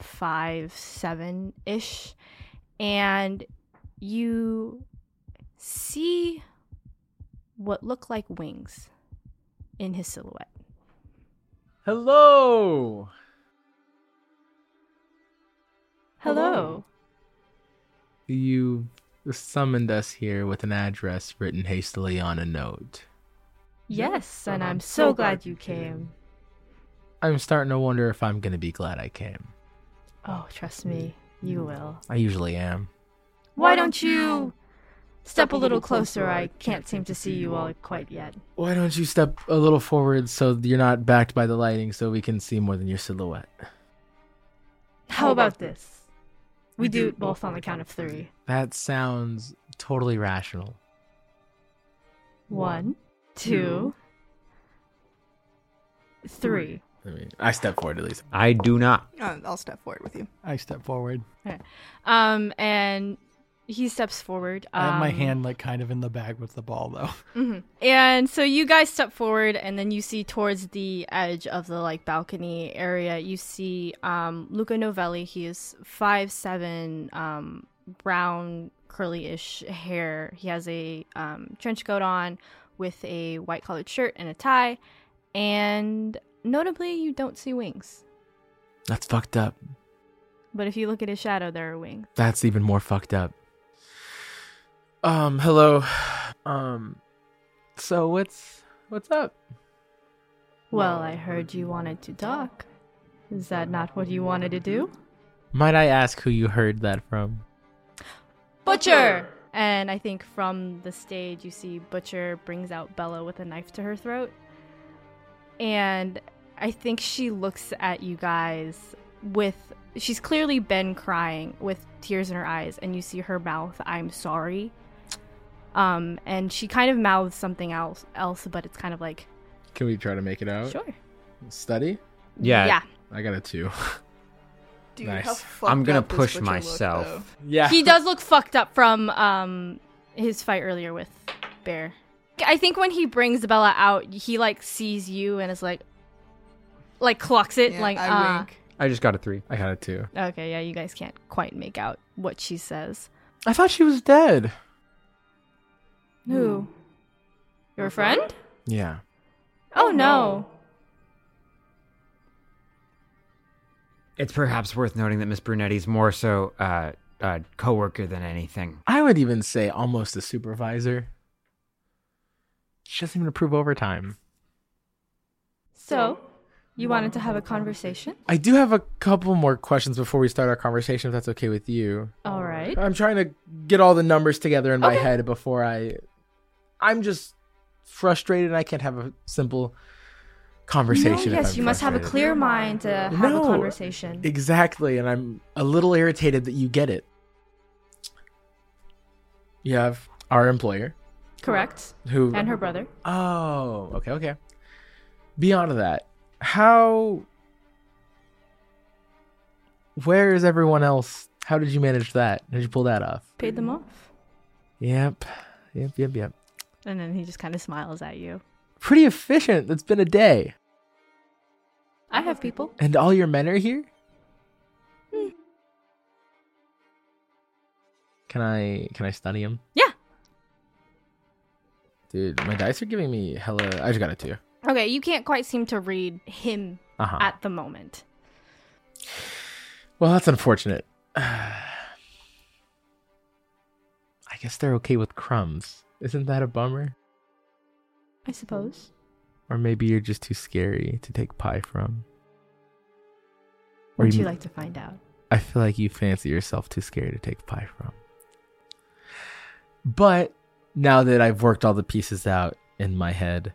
5'7"-ish, and you see what look like wings in his silhouette. Hello. You summoned us here with an address written hastily on a note. Yes, and I'm so glad you came. I'm starting to wonder if I'm going to be glad I came. Oh, trust me, you will. I usually am. Why don't you step a little closer? I can't seem to see you all quite yet. Why don't you step a little forward so you're not backed by the lighting so we can see more than your silhouette? How about this? We do it both on the count of 3. That sounds totally rational. 1, 2, 3. I step forward at least. I do not. I'll step forward with you. I step forward. Okay. And he steps forward. I have my hand like kind of in the bag with the ball though. Mm-hmm. And so you guys step forward, and then you see towards the edge of the like balcony area, you see Luca Novelli. He is 5'7", brown curly-ish hair. He has a trench coat on with a white collared shirt and a tie, and notably, you don't see wings. That's fucked up. But if you look at his shadow, there are wings. That's even more fucked up. Hello. So what's up? Well, I heard you wanted to talk. Is that not what you wanted to do? Might I ask who you heard that from? Butcher! And I think from the stage, you see Butcher brings out Bella with a knife to her throat. And I think she looks at you guys she's clearly been crying with tears in her eyes, and you see her mouth, "I'm sorry." And she kind of mouths something else, but it's kind of like... Can we try to make it out? Sure. Study? Yeah. I got a 2. Dude, nice. how fucked I'm gonna up does push Butcher myself. look, Yeah. He does look fucked up from his fight earlier with Bear. I think when he brings Bella out, he like sees you and is like clocks it. Yeah, like I wink. I just got a 3. I got a 2. Okay, yeah, you guys can't quite make out what she says. I thought she was dead. Who? Your friend? Yeah. Oh no. It's perhaps worth noting that Miss Brunetti's more so a co-worker than anything. I would even say almost a supervisor. She doesn't even approve overtime. So, you wanted to have a conversation? I do have a couple more questions before we start our conversation, if that's okay with you. All right. I'm trying to get all the numbers together in my head before I I'm just frustrated and I can't have a simple conversation. No, yes, you must have a clear mind to have a conversation. Exactly, and I'm a little irritated that you get it. You have our employer. Correct. Who and her brother. Oh, okay. Beyond that, where is everyone else? How did you manage that? How did you pull that off? Paid them off. Yep. And then he just kind of smiles at you. Pretty efficient. It's been a day. I have people. And all your men are here? Can I study him? Yeah. Dude, my dice are giving me hella... I just got it too. Okay, you can't quite seem to read him at the moment. Well, that's unfortunate. I guess they're okay with crumbs. Isn't that a bummer? I suppose. Or maybe you're just too scary to take pie from. Would you like to find out? I feel like you fancy yourself too scary to take pie from. But now that I've worked all the pieces out in my head,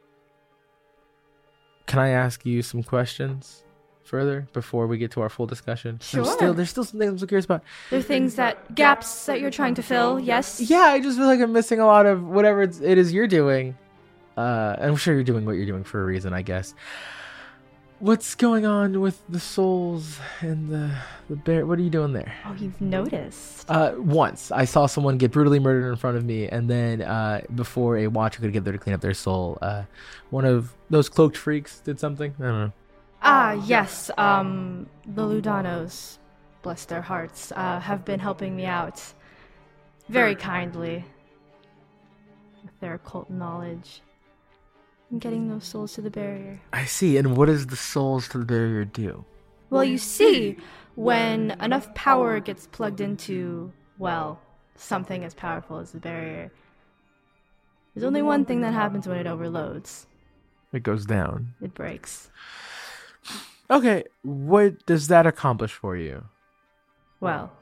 can I ask you some questions further before we get to our full discussion? Sure. There's still some things I'm so curious about. There are things gaps that you're trying to fill, yes? Yeah, I just feel like I'm missing a lot of whatever it is you're doing. I'm sure you're doing what you're doing for a reason, I guess. What's going on with the souls and the bear? What are you doing there? Oh, you've noticed. Once I saw someone get brutally murdered in front of me, and then before a watcher could get there to clean up their soul, one of those cloaked freaks did something. I don't know. Yes. The Ludanos, bless their hearts, have been helping me out very kindly with their occult knowledge. Getting those souls to the barrier. I see. And what does the souls to the barrier do? Well, you see, when enough power gets plugged into, something as powerful as the barrier, there's only one thing that happens when it overloads. It goes down. It breaks. Okay, what does that accomplish for you? Well,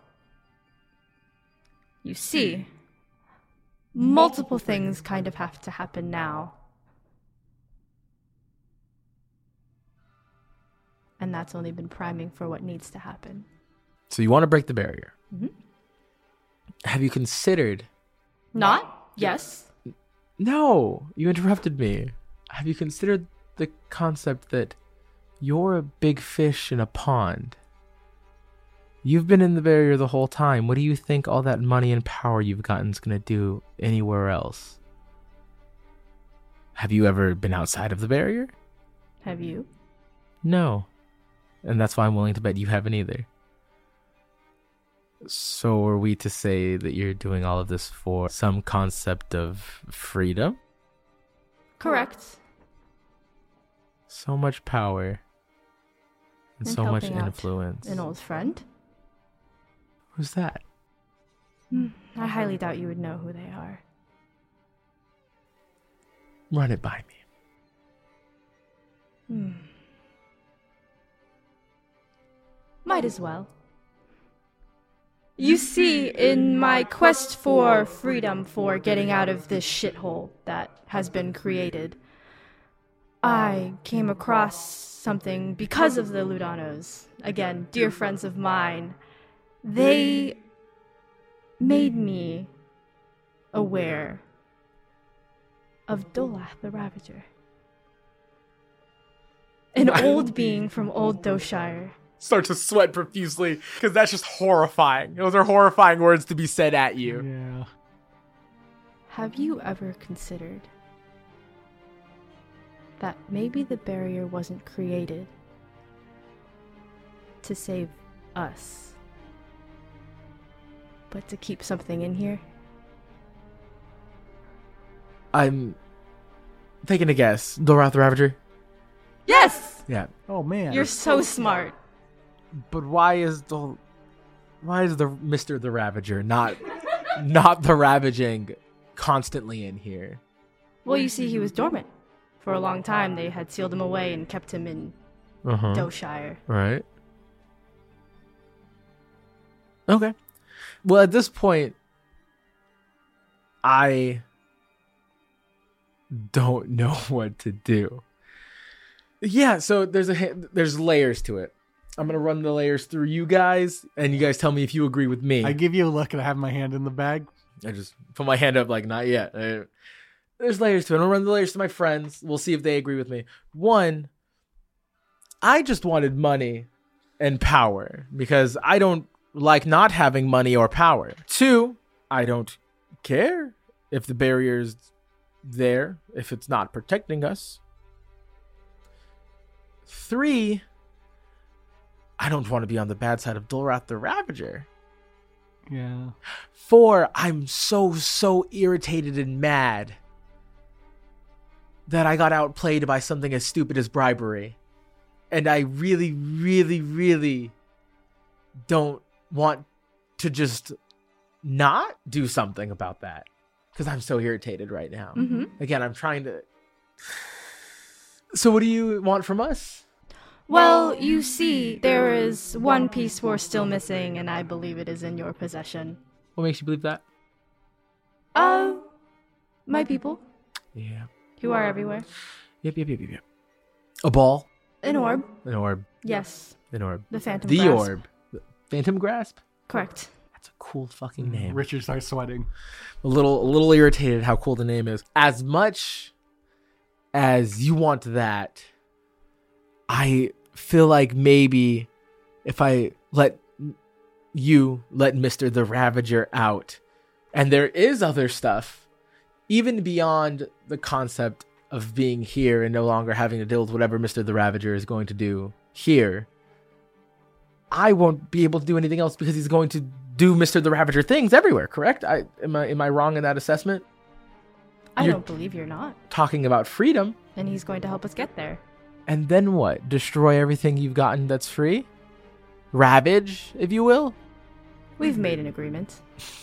you see, multiple things kind of have to happen now. And that's only been priming for what needs to happen. So you want to break the barrier. Mm-hmm. Have you considered... Not? Yes. No, you interrupted me. Have you considered the concept that you're a big fish in a pond? You've been in the barrier the whole time. What do you think all that money and power you've gotten is going to do anywhere else? Have you ever been outside of the barrier? Have you? No. And that's why I'm willing to bet you haven't either. So are we to say that you're doing all of this for some concept of freedom? Correct. So much power. And so much helping out influence. An old friend? Who's that? I highly doubt you would know who they are. Run it by me. Might as well. You see, in my quest for freedom, for getting out of this shithole that has been created, I came across something because of the Ludanos. Again, dear friends of mine. They made me aware of Dolath the Ravager. An old being from Old Doshire. Start to sweat profusely because that's just horrifying. Those are horrifying words to be said at you. Yeah. Have you ever considered that maybe the barrier wasn't created to save us, but to keep something in here? I'm taking a guess. Dolath the Ravager? Yes! Yeah. Oh man. You're so smart. But why is the Mr. the Ravager not the ravaging constantly in here? Well, you see, he was dormant. For a long time, they had sealed him away and kept him in Doshire. Right. Okay. Well, at this point, I don't know what to do. Yeah, so there's layers to it. I'm going to run the layers through you guys, and you guys tell me if you agree with me. I give you a look and I have my hand in the bag. I just put my hand up like, not yet. There's layers to it. I'm going to run the layers to my friends. We'll see if they agree with me. 1, I just wanted money and power because I don't like not having money or power. 2, I don't care if the barrier's there, if it's not protecting us. 3, I don't want to be on the bad side of Dulrath the Ravager. Yeah. 4, I'm so irritated and mad that I got outplayed by something as stupid as bribery. And I really, really, really don't want to just not do something about that. Because I'm so irritated right now. Mm-hmm. Again, I'm trying to... So what do you want from us? Well, you see, there is one piece we're still missing, and I believe it is in your possession. What makes you believe that? My people. Yeah. Who are everywhere. Yep. A ball? An orb. An orb. Yes. An orb. The Phantom The Grasp. orb. The Phantom Grasp? Correct. That's a cool fucking name. Richard starts sweating. A little irritated how cool the name is. As much as you want that, I feel like maybe if I let Mr. the Ravager out, and there is other stuff, even beyond the concept of being here and no longer having to deal with whatever Mr. the Ravager is going to do here, I won't be able to do anything else because he's going to do Mr. the Ravager things everywhere, correct? Am I wrong in that assessment? I You're don't believe you're not. talking about freedom. And he's going to help us get there. And then what? Destroy everything you've gotten that's free? Ravage, if you will? We've made an agreement.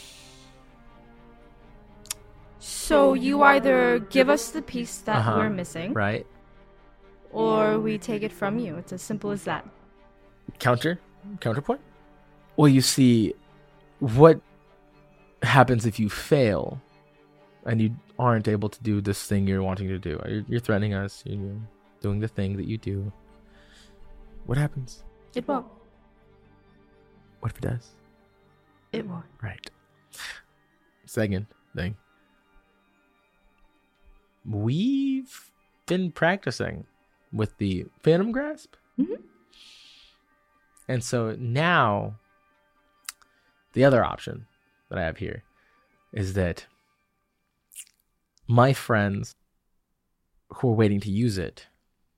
So you either give us the piece that we're missing, Right. or we take it from you. It's as simple as that. Counterpoint? Well, you see, what happens if you fail and you aren't able to do this thing you're wanting to do? You're threatening us. You're doing the thing that you do. What happens? It won't. What if it does? It won't. Right. Second thing. We've been practicing with the Phantom Grasp. Mm-hmm. And so now, the other option that I have here is that my friends who are waiting to use it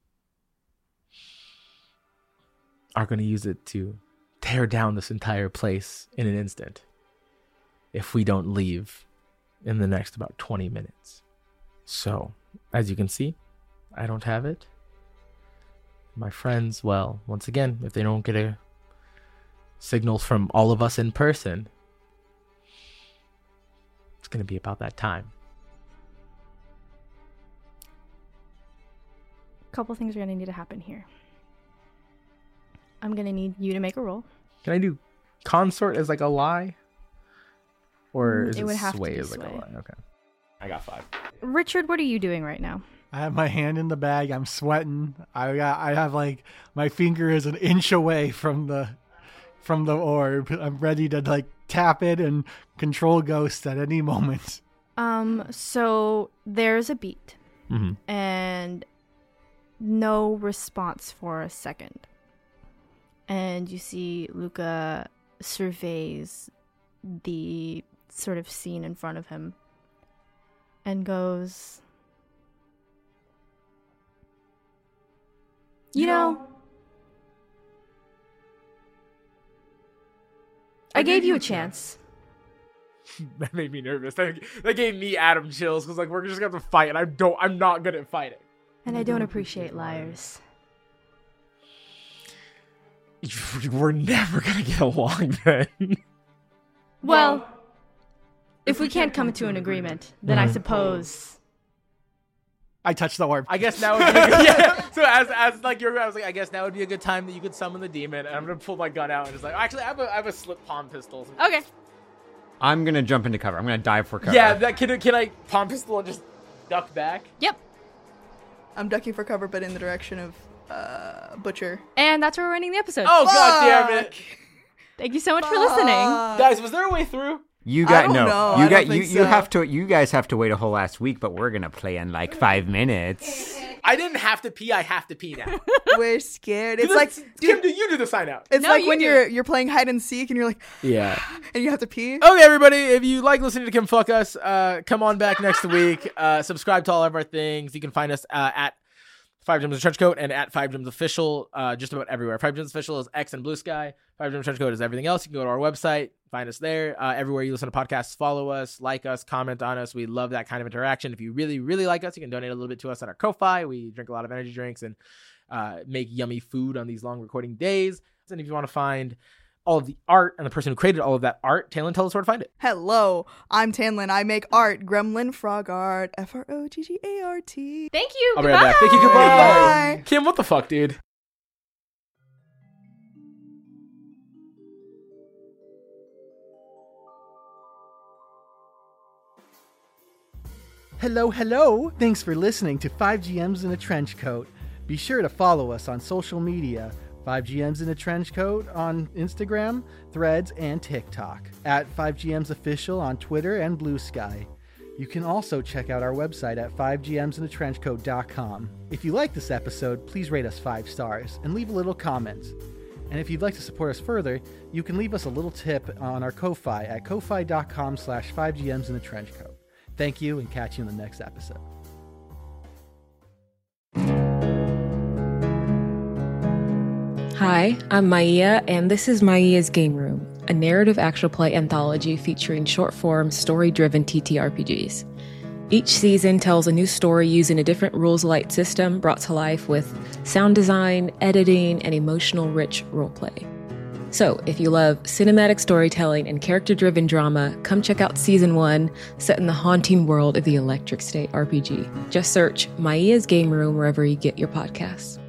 are going to use it to tear down this entire place in an instant if we don't leave in the next about 20 minutes. So, as you can see, I don't have it. My friends, well, once again, if they don't get a signal from all of us in person, it's going to be about that time. A couple things are going to need to happen here. I'm going to need you to make a roll. Can I do consort as like a lie? Or is It would have to sway be as like a sway. lie? Okay. I got 5. Richard, what are you doing right now? I have my hand in the bag. I'm sweating. I have like my finger is an inch away from the orb. I'm ready to like tap it and control Ghost at any moment. So there's a beat. Mm-hmm. And no response for a second. And you see Luca surveys the sort of scene in front of him and goes, you know, I gave you a chance. That made me nervous. That gave me Adam chills because like we're just gonna have to fight, and I'm not good at fighting. And I don't appreciate liars. We're never gonna get along then. Well, if we can't come to an agreement, then I suppose I touched the orb. I guess now would be a good, yeah. So as like I was like, I guess now would be a good time that you could summon the demon, and I'm gonna pull my gun out and just like, actually, I have a slip palm pistol. Okay. I'm gonna jump into cover. I'm gonna dive for cover. Yeah, can I palm pistol and just duck back. Yep. I'm ducking for cover, but in the direction of Butcher. And that's where we're ending the episode. Oh, God damn it. Thank you so much for listening. Guys, was there a way through? You guys have to wait a whole last week, but we're gonna play in like 5 minutes. I didn't have to pee. I have to pee now. We're scared. It's like, Kim, you do the sign out. It's like when you're playing hide and seek and you're like, yeah, and you have to pee. Okay, everybody, if you like listening to Kim Fuck Us, come on back next week. Subscribe to all of our things. You can find us at 5 Gems of Trenchcoat and at 5 Gems Official, just about everywhere. 5 Gems Official is X and Blue Sky. 5 Gems Trenchcoat is everything else. You can go to our website, find us there. Everywhere you listen to podcasts, follow us, like us, comment on us. We love that kind of interaction. If you really, really like us, you can donate a little bit to us at our Ko-Fi. We drink a lot of energy drinks and make yummy food on these long recording days. And if you want to find all of the art and the person who created all of that art, Tanlin, tell us where to find it. Hello, I'm Tanlin. I make art, Gremlin Frog Art, FROGGART. Thank you. I'll be right back. Thank you. Goodbye. Bye. Kim, what the fuck, dude? Hello. Thanks for listening to 5GMs in a Trench Coat. Be sure to follow us on social media. 5GMs in a Trench Coat on Instagram, Threads, and TikTok. At 5GMs Official on Twitter and Blue Sky. You can also check out our website at 5gmsinatrenchcoat.com. If you like this episode, please rate us 5 stars and leave a little comment. And if you'd like to support us further, you can leave us a little tip on our Ko-Fi at ko-fi.com/5gmsinatrenchcoat. Thank you, and catch you in the next episode. Hi, I'm Maia, and this is Maia's Game Room, a narrative actual play anthology featuring short-form, story-driven TTRPGs. Each season tells a new story using a different rules-light system brought to life with sound design, editing, and emotional-rich roleplay. So, if you love cinematic storytelling and character-driven drama, come check out Season 1, set in the haunting world of the Electric State RPG. Just search Maia's Game Room wherever you get your podcasts.